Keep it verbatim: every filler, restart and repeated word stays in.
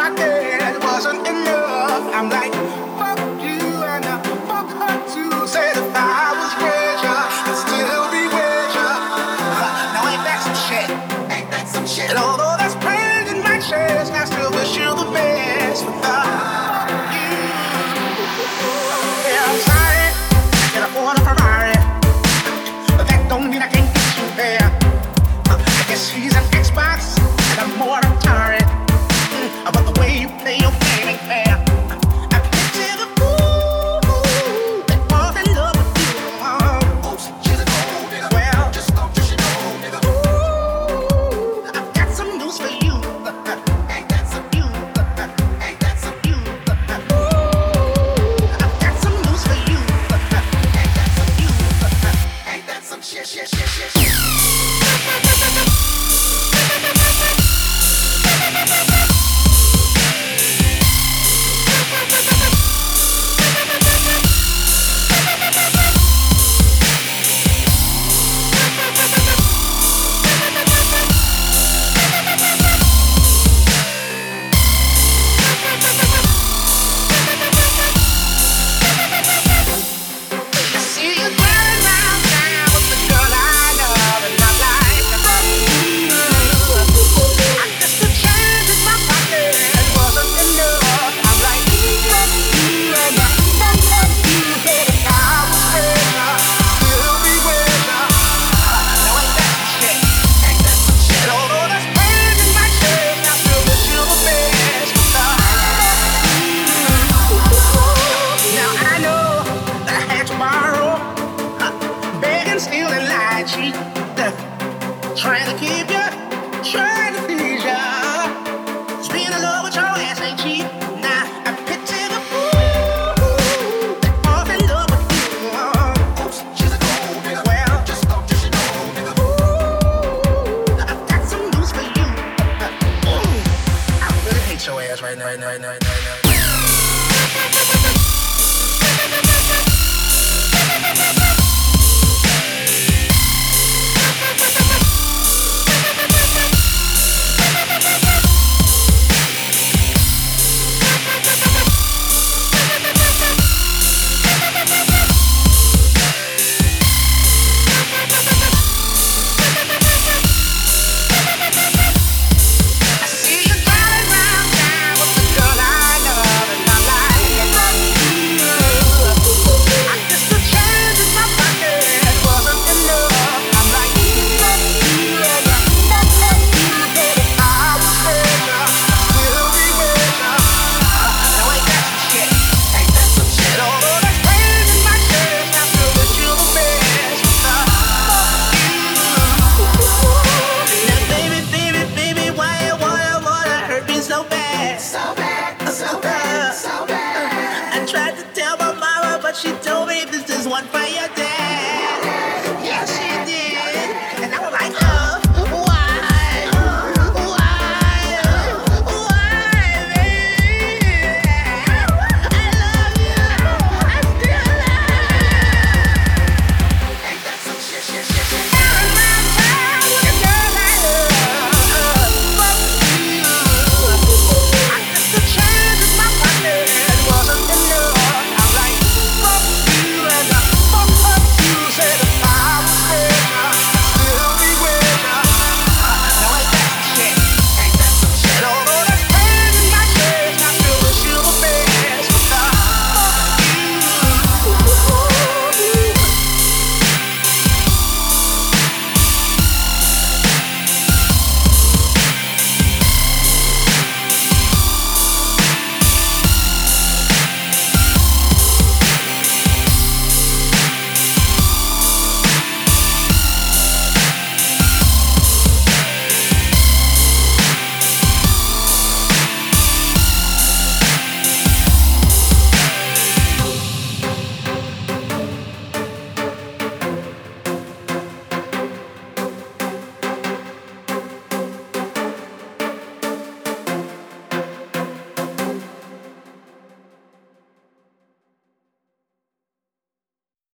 pocket wasn't enough. I'm like, fuck you and uh, fuck her too. Said if I was richer, I'd still be richer. Uh, now ain't that some shit? Ain't that some shit? And although that's pain in my chest, I still wish you the best. But uh, fuck you. Yeah, I'm sorry, I can afford a Ferrari, but that don't mean I can't get you there. Uh, I guess he's an Xbox and I'm more Atari. Mm, but the way you play your game ain't fair. I picture the fool that falls in love with you. Oh, she's a gold digger. Well, just don't you know, nigga. Ooh, I've got some news for you. Ain't that some you? Ain't that some you? Ooh, I've got some news for you. Ain't that some you? Ain't that some shit, shit, shit, shit, shit? Trying to keep you, trying to please you. Just being in love with your ass ain't cheap. Nah, I picture the fool that falls in love with you. Oops, she's a gold digger. Well, just don't you know, nigga. Ooh, I've got some news for you. Ooh, I really hate your ass right now, right now, right now.